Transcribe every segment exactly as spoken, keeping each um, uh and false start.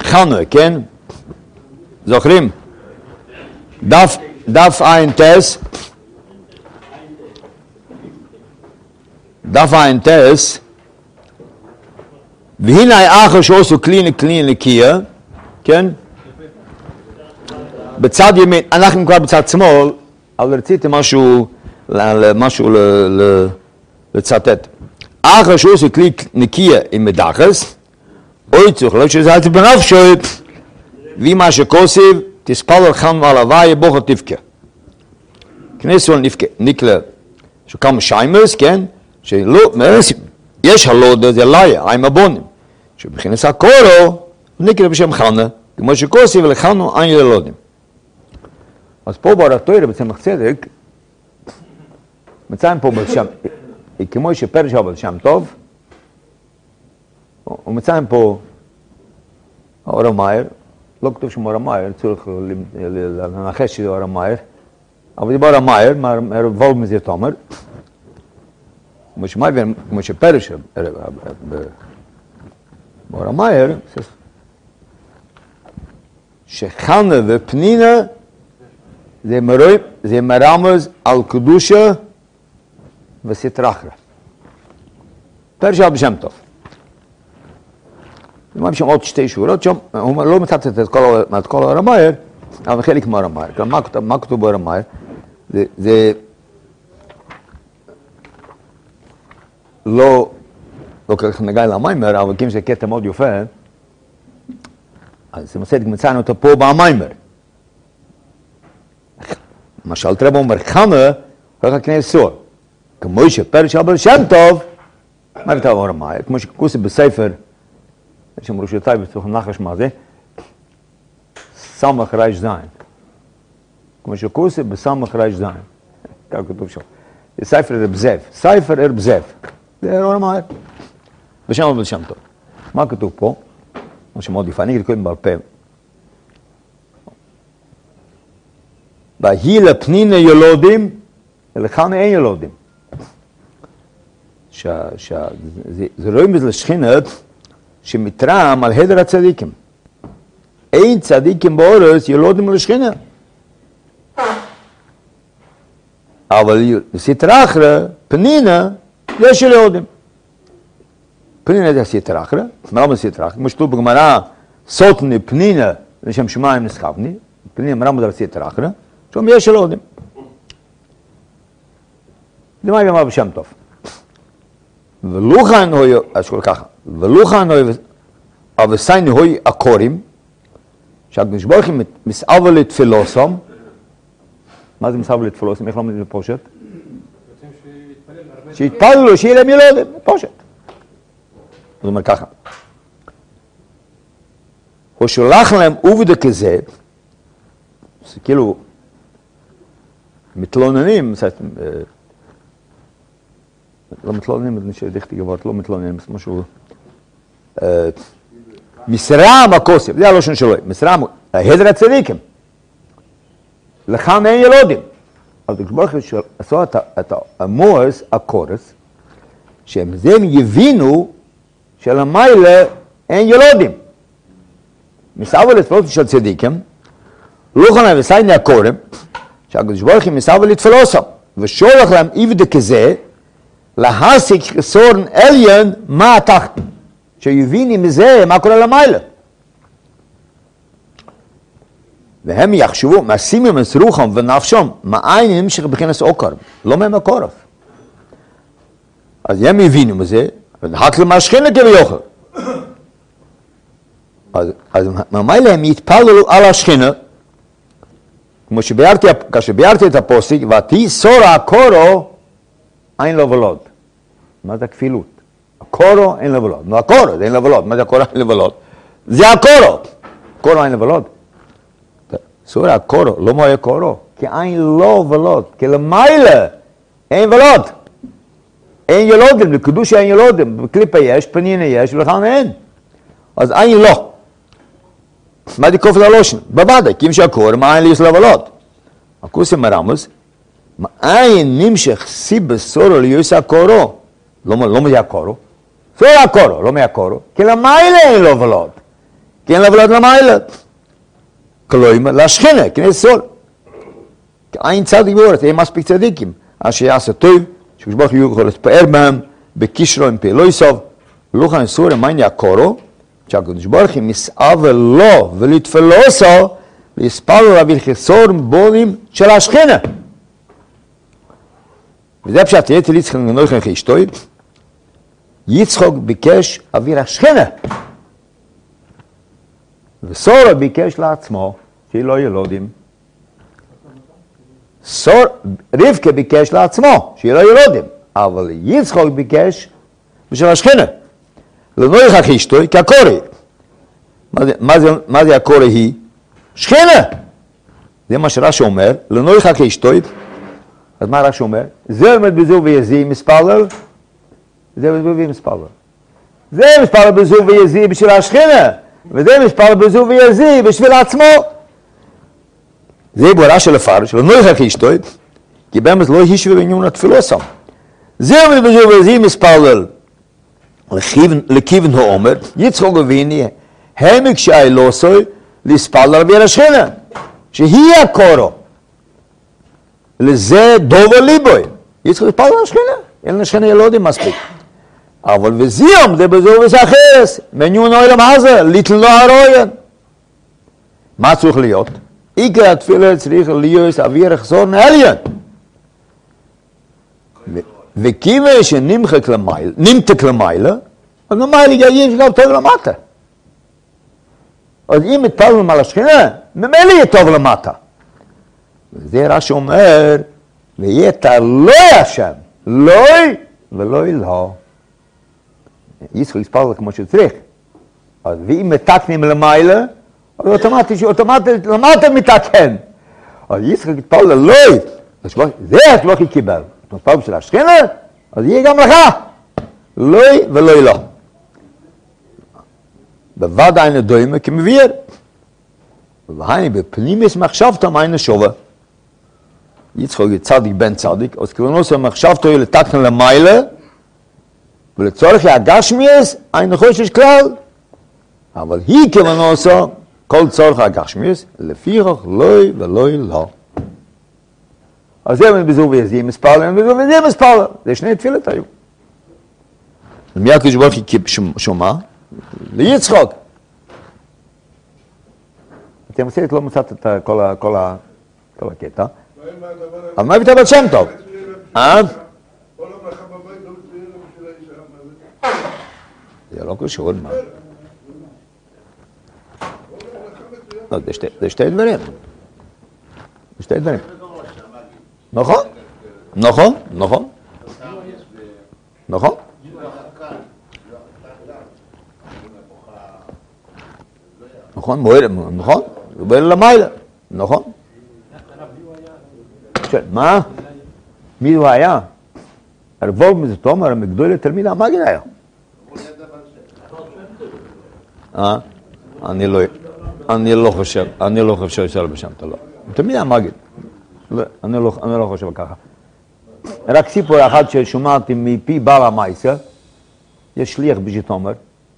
חנה, כן? זוכרים? דף, דף עין טס, דף עין טס, והנה אחר שעושו כלי כלי נקייה, כן? בצד ימין, אנחנו כבר בצד שמאל, אבל רציתי משהו, משהו לצטט. אחר שעושו כלי נקייה עם מדחס, אוי צריך לא שזה אל תבנף שואל, ואמא שכוסיב, תספל על חנו על הוואי, בוחר תבכה. כנסו על נקלה, שכמה שיימס, כן? שלא, יש הלודה, זה ליה, עם הבונים. שבכנס הקורו, נקלה בשם חנה, כמו שכוסיב ולחנו אין ילודים. אז פה ברתוירה בצמח צדק, מצאים פה בשם, כמו שפרש אבל שם טוב, ומצאים פה אור המאיר, לא כתוב שם אור המאיר, צריך לנחש שזה אור המאיר, אבל זה באור המאיר, וולד מזה תומר, כמו שפרש באור המאיר, שחנה ופנינה זה מרמז על קדושה וסטרחרה. פרש אבל שם טוב. מה בשם עוד שתי שורות שם, הוא לא מצטט את כל אור המאיר, אבל חלק מאור המאיר. מה כתוב באור המאיר? זה לא, לא כך נגע למיימר, אבל כי זה קטע מאוד יפה, אז זה מצטט, מצאנו אותו פה במיימר. למשל, תראה אומר, חנה, רק הכנס סור. כמו שפרש אבל שם טוב, מה כתוב באור המאיר? כמו שכוסי בספר, יש שם ראשותיי וצריכים נחש מה זה, סמך רייש זין. כמו שכוסי בסמך רייש זין. כך כתוב שם. זה ספר רב זב. ספר רב זב. זה אור המאיר. בשם אבל בשם טוב. מה כתוב פה? מה שמאוד יפה, אני אגיד קודם בעל פה. והיא לפנינה ילודים, ולחנה אין ילודים. זה רואים בזה לשכינת, שמתרם על הדר הצדיקים. אין צדיקים באורס ילודים לשכינה. אבל בסטרא אחרא, פנינה, יש ילודים. פנינה זה הסטרא אחרא, מה בסטרא אחרא? כמו שכתוב בגמרא, סוטני פנינה, לשם שמיים נסחבני, פנינה מרמז על סטרא אחרא, שם יש ילודים. זה מה יאמר בשם טוב. ולוכן הוי, אז כל ככה, ולוכן הוי, אבסייני הוי הקורים, שהקדוש ברוך הוא מסעבר לתפילוסום, מה זה מסעבר לתפילוסום? איך לומדים בפושט? שיתפללו, שיהיה להם ילודים, פושט. זאת אומרת ככה, הוא שולח להם עובדה כזה, זה כאילו מתלוננים, לא מתלוננים, אני שדיחתי גבוהת, לא מתלוננים, משהו, מסרם הכוסף, זה הלושן שלו, מסרם, הדר הצדיקים, לכם אין ילודים. אבל כשברוך הוא עשו את המועס, הקורס, שהם זה הם יבינו שלמיילה אין ילודים. מסעבר לתפלות של צדיקים, לא חנה וסייני הקורם, שהקדוש ברוך הוא מסעבר לתפלוסם, ושולח להם עבדה כזה, להסיק חסורן עליין מה התחתן, שיביני מזה מה קורה למיילה. והם יחשבו, מעשימים את רוחם ונפשם, מאין נמשך בכנס אוקר, לא מהמקורף. אז הם יבינו מזה, ונהק למשכנה כביוכל. אז, אז ממילא הם יתפללו על השכנה, כמו שביארתי, כאשר ביארתי את הפוסק, ותהי סורה הקורו, אין לו ולוד. מה זה הכפילות? הקורו אין לו ולוד. נו, הקורו, זה אין לו ולוד. מה זה הקורו אין לו ולוד? זה הקורו. קורו אין לו ולוד. סורה הקורו, לא מה היה קורו? כי אין לו ולוד. כי למעלה אין ולוד. אין ילודים, לקדוש אין ילודים. בקליפה יש, פנינה יש, ולכן אין. אז אין לו. מה זה כופת הלושן? בוודאי, כי אם שהקורו, מה אין לי יש לו ולוד? הכוסם הרמוז, מאין נמשך סיבה סורו ליוסה קורו? לא מה זה הקורו? סורה הקורו, לא מהקורו. כי למעלה אין לו ולוד. כי אין לבלוד למעלה. כלומר, להשכינה, כנסת סול. אין צדיק באורץ, אין מספיק צדיקים. אשר יעשה טוב, שקשבוך יוכל להתפאר בהם, בקישרו עם פעלוי סוף, לוחן סור המייני הקורו, שהקדוש ברוך הוא מסעבר לו ולהתפלוסו, להספר לו להביא חסור בולים של השכינה. וזה פשט, יתר יצחק נויכן חישטוי, יצחק ביקש אוויר השכינה. וסורה ביקש לעצמו, שהיא לא ילודים. סור, רבקה ביקש לעצמו, שהיא לא ילודים. אבל יצחק ביקש בשביל השכינה. לנויכן חישטוי, כקורי. מה זה, מה זה הקורי היא? שכינה! זה מה שרש"י אומר, לנויכן חישטוי. אז מה רש"י אומר? זה עומד בזו ויזי מספלל, זה עומד בזו מספלל. זה מספלל בזו ויזי בשביל השכינה, וזה מספלל בזו ויזי בשביל עצמו. זה בורא של הפרש, לנויכן חישטוי, כי באמת לא הישו בעניין התפילוסם. זה עומד בזו ויזי מספלל, לכיוון העומר, יצחק וביני, העמק שהאלוסוי, לספלל על השכינה, שהיא הקורו. לזה דובר ליבוי. יצחק לספלל על השכינה, אין לשכינה ילודים מספיק. אבל וזיום זה בזו וסחס, מניון אוילם הזה, ליטל לא הרויין. מה צריך להיות? עיקר התפילה צריך להיות אוויר החזור נעליין. וכיוון שנמחק למעלה, נמתק למעלה, אז למעלה יש גם טוב למטה. אז אם מתפללים על השכינה, ממילא יהיה טוב למטה. וזה רש"י אומר, ויהיה תלוי השם, לוי ולוי לא. יצחק להתפלל כמו שצריך. אז ואם מתקנים למעלה, אז אוטומטית, אוטומטית, למטה מתקן. אז יצחק להתפלל לוי, זה השבוך קיבל. אתה מתפלל בשביל השכינה, אז יהיה גם לך, לוי ולוי לא. בוודאי נדומה כמביר. והיינו בפנימיס מחשבתם היינו שובה. יצחק צדיק בן צדיק, אז כלונוסו מחשבתו היא לתקן למעלה, ולצורך הגשמיאס היינו חושש כלל. אבל היא כלונוסו, כל צורך הגשמיאס, לפיכך לוי ולוי לא. אז זה בזו ויזי מספר, ובזו ויזי מספר. זה שני תפילות היו. ומי הקדוש ברוך הוא שומע? ליצחק. אתם עושים את לא מצאת את כל הקטע. אבל מה הבאת אבל שם טוב? אה? זה לא קשור, מה? לא, זה שתי דברים. זה שתי דברים. נכון? נכון? נכון? נכון? נכון, מוער, נכון? הוא בא למעלה, נכון? מה? מי הוא היה? הרבוב מזה תומר, מגדול לתלמיד המגיד היה. אה? אני לא, אני לא חושב, אני לא חושב שזה בשם תלו. תלמיד המגיד. אני לא חושב ככה. רק סיפור אחד ששומעתי מפי בעל המייסה, יש שליח בז'י תומר.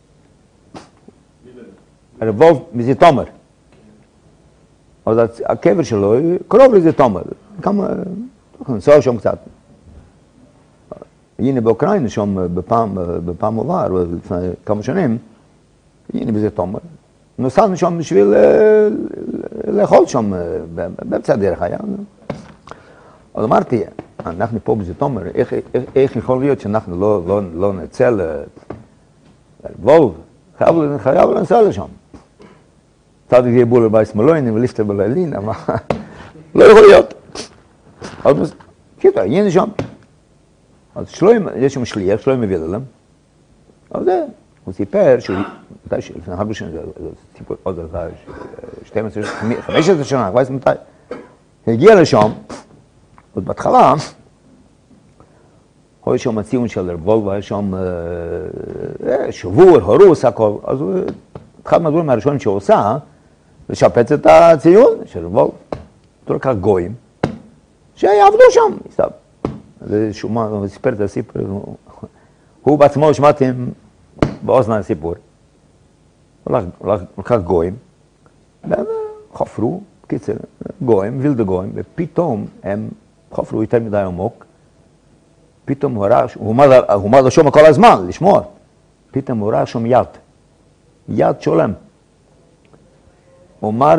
הרבוב מזה תומר. אז הקבר שלו קרוב לזה תומר. כמה, נסוע שם קצת. הנה באוקראינה שם בפעם, בפעם עבר, לפני כמה שנים, הנה בזה תומר. נוסענו שם בשביל לאכול שם, באמצע הדרך היה. אז אמרתי, אנחנו פה בזה תומר, איך, איך, איך יכול להיות שאנחנו לא, לא, לא נצא לרבוב? חייב, חייב לנסוע לשם. צדיק יהיה בול לבית שמאלוינים וליפטר בלילין, אבל לא יכול להיות. אז קיטה, הנה שם. אז שלוים, יש שם שליח, שלוים מביא להם. אז זה, הוא סיפר שהוא, מתי שלפני הרבה שנים, זה סיפור עוד שתים עשרה, חמש עשרה שנה, כבר מתי. הגיע לשם, עוד בהתחלה, היה שם הציון של רבול, והיה שם שבור, הרוס, הכל. אז אחד מהדברים הראשונים שהוא עושה, לשפץ את הציון של רבול. תראו כך גויים, שיעבדו שם, מסתבר. זה שומע, הוא סיפר את הסיפור, הוא בעצמו שמעתי באוזן הסיפור. לקח גויים, והם חפרו, קיצר, גויים, וילדה גויים, ופתאום הם חפרו יותר מדי עמוק, פתאום הוא ראה, הוא עמד לשום כל הזמן, לשמוע, פתאום הוא ראה שום יד, יד שולם. הוא אמר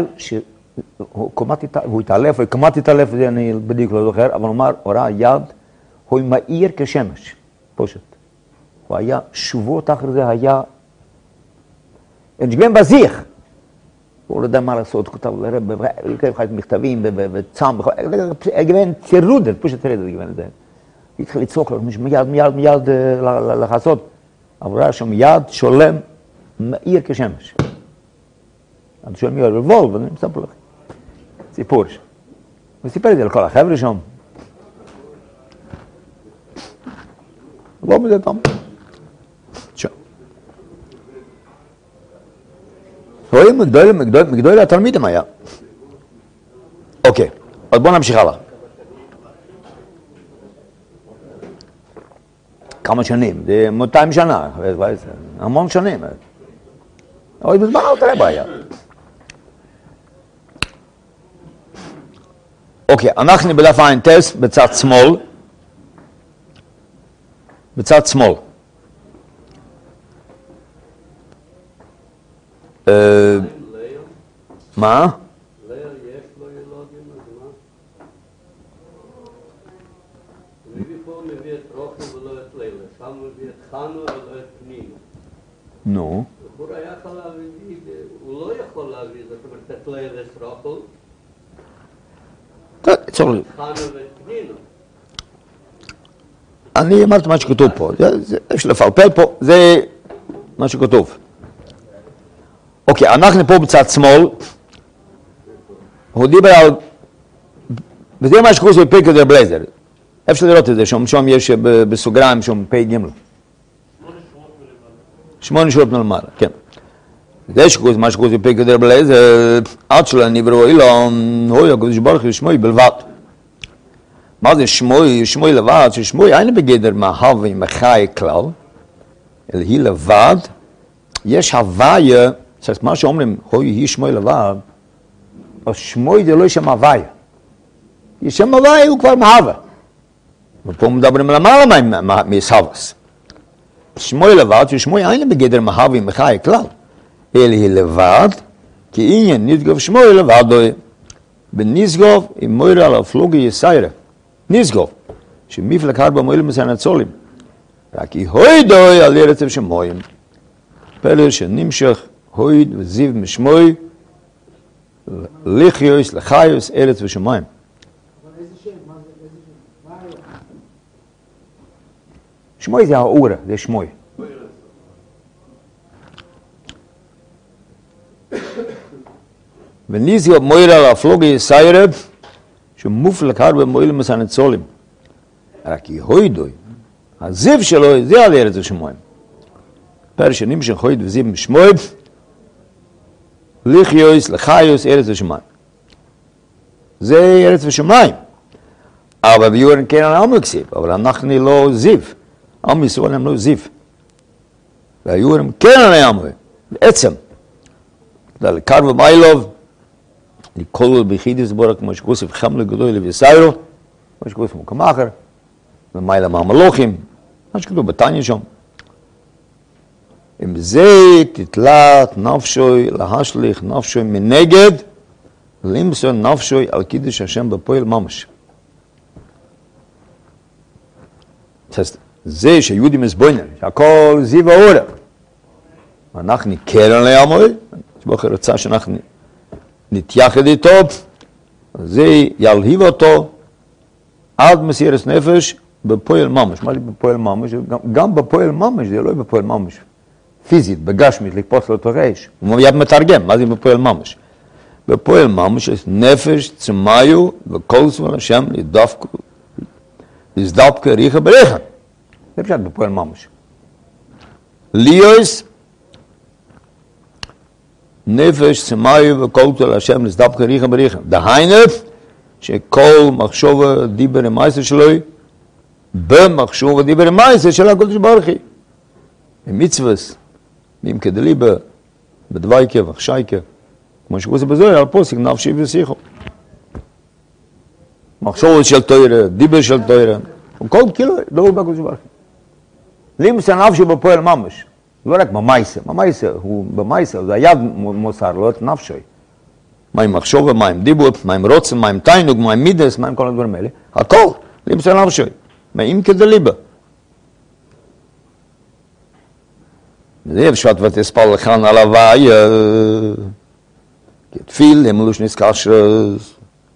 שהוא התעלף, הוא כמעט התעלף, אני בדיוק לא זוכר, אבל הוא אמר, הוא ראה יד, הוא מאיר כשמש, פשוט. הוא היה, שבועות אחרי זה היה, נשגבן בזיך. הוא לא יודע מה לעשות, הוא כתב לרב, הוא כתב חייט מכתבים, וצם, גבן צירודל, פשוט צירודל גבן את זה. התחיל לצעוק לו, מיד, מיד, מיד לחצות. אבל הוא ראה שם יד שולם, מאיר כשמש. אני שואל מי רבולב, אני מספר לכם. סיפור. הוא סיפר את זה לכל החבר'ה שם. לא מזה טעם. שם. רואים מגדול התלמידים היה. אוקיי, אז בואו נמשיך הלאה. כמה שנים? זה מאתיים שנה, המון שנים. אוי, בזמן לא תראה בעיה. אוקיי, אנחנו בדף עין טס בצד שמאל. בצד שמאל. מה? נו. הוא היה יכול להביא, הוא לא יכול להביא, זאת אומרת, את לילה סרוקל. צור לי. חנו ופנינו. אני אמרתי מה שכתוב פה, יש לפלפל פה, זה מה שכתוב. אוקיי, אנחנו פה בצד שמאל, הוא דיבר על, וזה מה שקוראים בפרק דר בלייזר, אפשר לראות את זה, שם, שם יש בסוגריים, שם פי גימל. שמונה שורות מלמעלה, כן. זה שקוראים, מה שקוראים בפרק דר בלייזר, עד שלא נבראו אילון, הוי הקדוש ברוך הוא שמוי בלבד. מה זה שמוי? שמוי לבד, ששמוי אין בגדר מהווה מחי כלל, אלא היא לבד, יש הוויה, זאת מה שאומרים, הוי היא שמוי לבד, אז שמוי זה לא יש שם הוויה. יש שם הוויה הוא כבר מהווה. ופה מדברים למעלה מסבס. שמוי לבד, ששמוי אין בגדר מהווה מחי כלל, אלא היא לבד, כי עניין נתגוב שמוי לבד, בנתגוב עם מוירה על הפלוגי יסיירה. נסגוב, שמפלג הרבה מועילים מסנצולים, רק היא הוידוי על ארץ שמויים. פלא שנמשך הויד וזיו משמוי, לחיוס, לחיוס, ארץ ושמיים. אבל איזה שם? מה זה? איזה שם? מה היה? שמוי זה האורה, זה שמוי. ונסגוב מוירה על הפלוגי יסיירה, שמופלג הרבה מועילים מסנצולים. רק היא הוידוי, הזיו שלו, זה על ארץ ושמיים. פלא שנמשך הויד וזיו משמוי, לחיוס, לחיוס, ארץ ושמיים. זה ארץ ושמיים. אבל ביורן כן על עמו כסיב, אבל אנחנו לא זיו. עם ישראל הם לא זיו. והיורן כן על עמו, בעצם. לקרב ומיילוב, לכל ביחידיס בורק, כמו שכוסף חמלה גדול לביסיירו, כמו שכוסף מוקם אחר, ומיילה מהמלוכים, מה שכתוב בתניא שם. עם זה תתלת נפשוי להשליך נפשוי מנגד, למסור נפשוי על קידוש השם בפועל ממש. זה שיהודים מסבוינר, שהכל זיו האורה. אנחנו קרן לעמוי, שבוכר רצה שאנחנו נתייחד איתו, זה ילהיב אותו עד מסירת נפש בפועל ממש. מה זה בפועל ממש? גם, גם בפועל ממש, זה לא בפועל ממש. פיזית, בגשמית, לקפוץ לו תורש. הוא מיד מתרגם, מה זה בפועל ממש? בפועל ממש יש נפש, צמיו, וכל סבל השם להזדבקה ריחה בריחה. זה פשוט בפועל ממש. ליאוס, נפש, צמיו, וכל סבל השם להזדבקה ריחה בריחה. דהיינו, שכל מחשוב דיבר עם מייסר שלו, במחשוב דיבר עם מייסר של הקדוש ברוך הוא. במצוות, מים כדליבה, בדווייקה וחשייקה, כמו שהוא עושה בזוהר, על פוסק נפשי ושיחו. מחשבות של תוירה, דיבר של תוירה, כל כאילו, דור בקודש ברוך. לימוס הנפשי בפועל ממש, לא רק במייסה, במייסה, הוא במייסה, זה היד מוסר, לא את נפשי. מה עם מחשוב, מה עם דיבור, מה עם רוצן, מה עם תיינוג, מה עם מידס, מה עם כל הדברים האלה, הכל, לימוס הנפשי, מה כזה ליבה. זה אפשר ותספל לכאן על הוואי, כתפיל, אמלוש נסקשרס,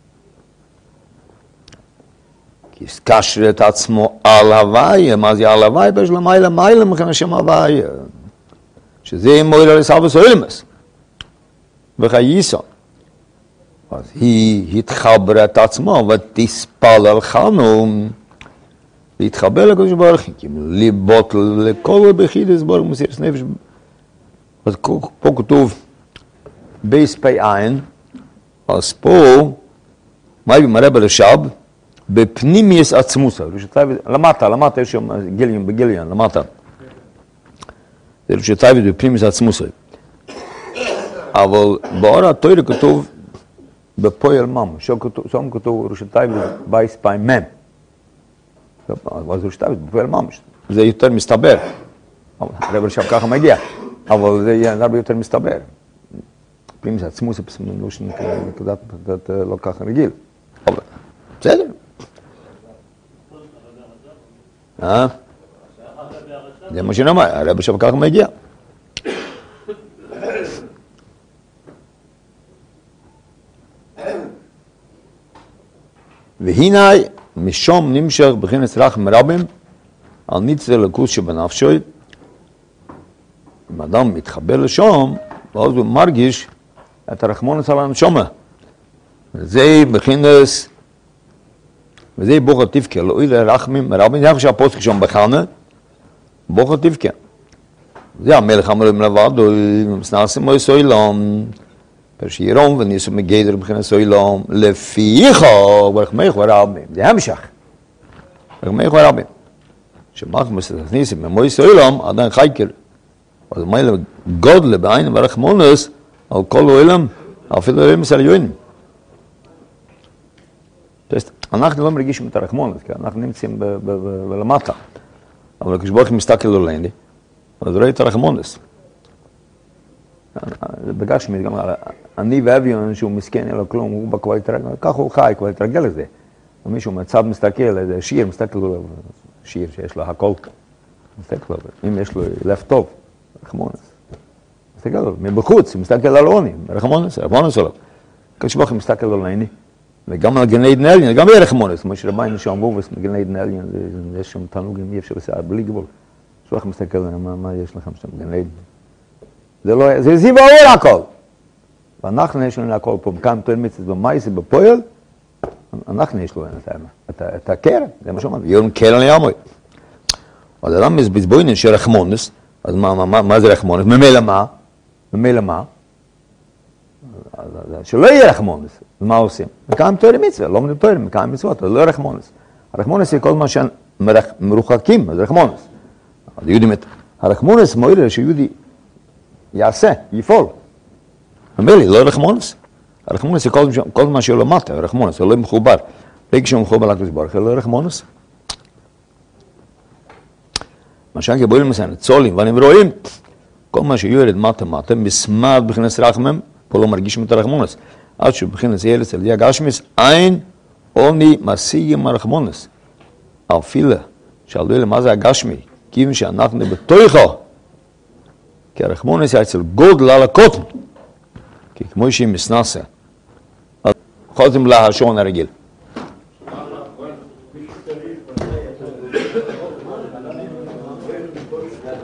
כי סקשר את עצמו על הוואי, מה זה על הוואי? בשביל מיילה מיילה מכן השם הוואי, שזה מוירה לסלבס אילמס, וחייסון. אז היא התחברה את עצמו ותספל על חנו, להתחבר לקדוש ברוך הוא, ליבות לכל בחידס ברוך מסירת נפש. אז פה כתוב בייס פי עין, אז פה, מה היא מראה בלשב? בפנימיוס עצמוסה, למטה, למטה יש שם גיליון, בגיליון, למטה. זה רשתייבד בפנימיוס עצמוסה. אבל באור התוירה כתוב בפועל ממש, שם כתוב רשתייבד בייס פי מם. אז רשתייבד בפועל ממש. זה יותר מסתבר. הרב עכשיו ככה מגיע, אבל זה יהיה הרבה יותר מסתבר. פנימיוס עצמוסה, נקודת לא ככה רגיל. בסדר. אה? זה מה שנאמר, הרב עכשיו ככה מגיע. והנה משום נמשך בכנס רחם רבים על ניצל לקוס שבנפשוי. אם אדם מתחבר לשום, ואז הוא מרגיש את הרחמונס על הנשומה. וזה בכנס, וזה בוחר תפקה, לא אילה רחמים רבים, זה עכשיו הפוסק שם בחנה, בוחר תפקה. זה המלך אמרים לבד, מסנסים או סוילום, פרשירום וניסו מגדר בכנס סוילום, לפיכו, ברחמייך ורבים, זה המשך. ברחמייך ורבים. שמח מסנסים ממוי סוילום, עדיין חייקר. אז מה אלה גודלה בעין ורחמונס, על כל אוילם, אפילו לא מסליונים. אנחנו לא מרגישים את הרחמונס, כי אנחנו נמצאים בלמטה. אבל כשברוך מסתכל עלינו, אז רואה את הרחמונס. בגשמי, גם אני ואביון שהוא מסכן, אין לו כלום, הוא כבר התרגל, ככה הוא חי, כבר התרגל לזה. ומישהו מצד מסתכל, איזה שיר, מסתכל לו, שיר שיש לו הכל, מסתכל לו, אם יש לו לב טוב, רחמונס. מסתכל לו, מבחוץ, מסתכל על עוני, רחמונס, רחמונס עליו. כשברוך מסתכל עלינו, וגם על גן עדן עליין, גם יהיה רחמונס, כמו שרביינו שאמרו, גן עדן עליין, יש שם תענוגים, אי אפשר לסער, בלי גבול. שלוח מסתכל עליהם, מה יש לכם שם, גן עדן? זה לא, זה זיו האור הכל. ואנחנו יש לנו הכל פה, כאן תואר מצד במייס, בפועל, אנחנו יש לנו את הקרן, זה מה שאומרים, יום קרן לימוי. אז אדם בזבוינן של רחמונס, אז מה זה רחמונס? ממילא מה? ממילא מה? שלא יהיה רחמונס, מה עושים? מקיים תואר מצווה, לא מנהל תואר, מקיים מצוות, זה לא רחמונס. הרחמונס היא כל מה שמרוחקים, אז רחמונס. אז יודעים את הרחמונס מועיל שיהודי יעשה, יפעול. אומר לי, לא רחמונס. הרחמונס היא כל מה שהוא למטה, רחמונס, הוא לא מחובר. לא כשהוא מחובר לקדוש ברוך הוא, לא רחמונס. מה שאנחנו באים למשל, צולים, ואני רואים, כל מה שיורד מטה מטה, מסמד בכנס רחמם, פה לא מרגישים את הרחמונס. עד שבכנס ילס על ידי הגשמיס, אין עוני משיגים הרחמונס. אפילו שאלו לי מה זה הגשמי, כיוון שאנחנו בתוכו, כי הרחמונס היה אצל גודל על הקוטן, כי כמו שהיא מסנסה, אז חוזרים להשעון הרגיל.